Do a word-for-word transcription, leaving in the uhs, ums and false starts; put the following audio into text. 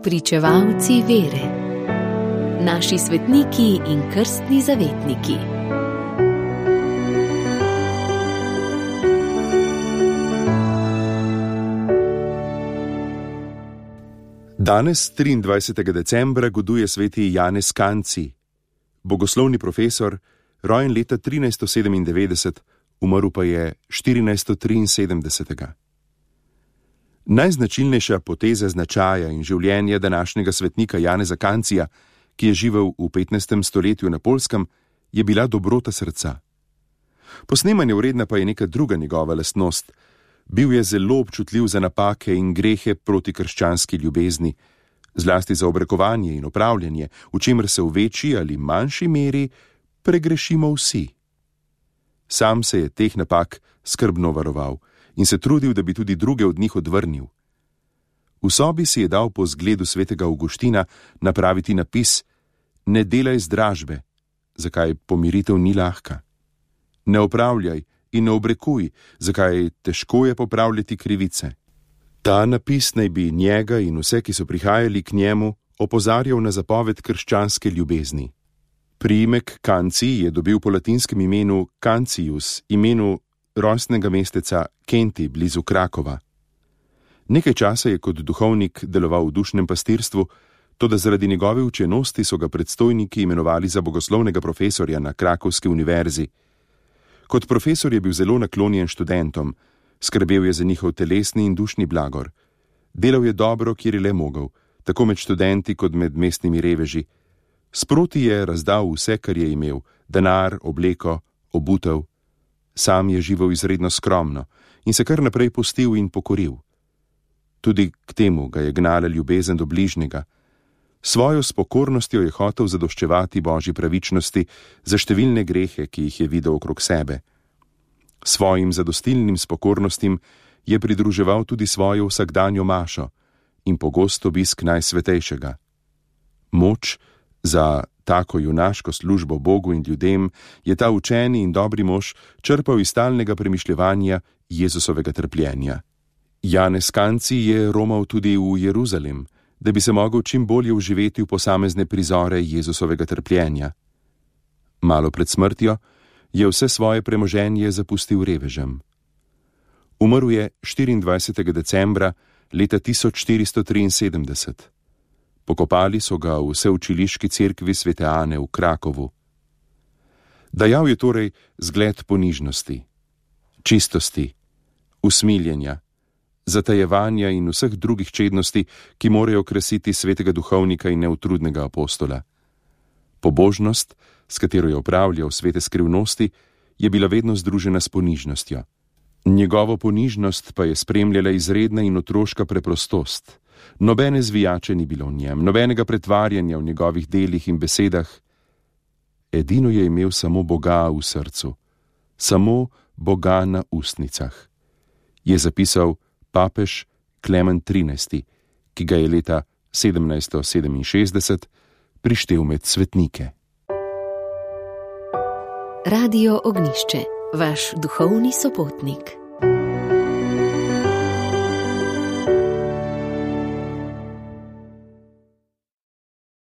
Spričevalci vere. Naši svetniki in krstni zavetniki. Danes, triindvajsetega decembra, goduje sveti Janez Kanci, bogoslovni profesor, rojen leta trinajststo sedemindevetdeset, umrl pa je štirinajststo triinsedemdesetega. Najznačilnejša poteza značaja in življenja današnjega svetnika Janeza Kancija, ki je živel v petnajstem stoletju na Poljskem, je bila dobrota srca. Posnemanja vredna pa je neka druga njegova lastnost. Bil je zelo občutljiv za napake in grehe proti krščanski ljubezni, zlasti za obrekovanje in opravljanje, v čemer se v večji ali manjši meri pregrešimo vsi. Sam se je teh napak skrbno varoval in se trudil, da bi tudi druge od njih odvrnil. V sobi si je dal po zgledu svetega Avguština napraviti napis: Ne delaj zdražbe, zakaj pomiritev ni lahka. Ne opravljaj in ne obrekuj, zakaj težko je popravljati krivice. Ta napis naj bi njega in vse, ki so prihajali k njemu, opozarjal na zapoved krščanske ljubezni. Priimek Kanci je dobil po latinskem imenu Cancius, imenu rojstnega mesteca Kenti blizu Krakova. Nekaj časa je kot duhovnik deloval v dušnem pastirstvu, toda zaradi njegove učenosti so ga predstojniki imenovali za bogoslovnega profesorja na Krakovski univerzi. Kot profesor je bil zelo naklonjen študentom, skrbel je za njihov telesni in dušni blagor. Delal je dobro, kjer je le mogel, tako med študenti kot med mestnimi reveži. Sproti je razdal vse, kar je imel, denar, obleko, obutev. Sam je živel izredno skromno in se kar naprej pustil in pokoril. Tudi k temu ga je gnala ljubezen do bližnjega. Svojo spokornostjo je hotel zadoščevati Božji pravičnosti za številne grehe, ki jih je videl okrog sebe. Svojim zadostilnim spokornostim je pridruževal tudi svojo vsakdanjo mašo in pogost obisk Najsvetejšega. Moč za tako junaško službo Bogu in ljudem je ta učeni in dobri mož črpal iz stalnega premišljevanja Jezusovega trpljenja. Janez Kanci je romal tudi v Jeruzalem, da bi se mogel čim bolje vživeti v posamezne prizore Jezusovega trpljenja. Malo pred smrtjo je vse svoje premoženje zapustil revežem. Umrl je štiriindvajsetega decembra leta tisoč štiristo triinsedemdeset. Pokopali so ga v Vseučiliški cerkvi svete Ane v Krakovu. Dajal je torej zgled ponižnosti, čistosti, usmiljenja, zatajevanja in vseh drugih čednosti, ki morajo krasiti svetega duhovnika in neutrudnega apostola. Pobožnost, s katero je opravljal svete skrivnosti, je bila vedno združena s ponižnostjo. Njegovo ponižnost pa je spremljala izredna in otroška preprostost. Nobene zvijače ni bilo v njem, nobenega pretvarjanja v njegovih delih in besedah. Edino je imel samo Boga v srcu, samo Boga na ustnicah, je zapisal papež Klemen trinajsti, ki ga je leta sedemnajststo sedeminšestdeset prištel med svetnike. Radio Ognjišče, vaš duhovni sopotnik.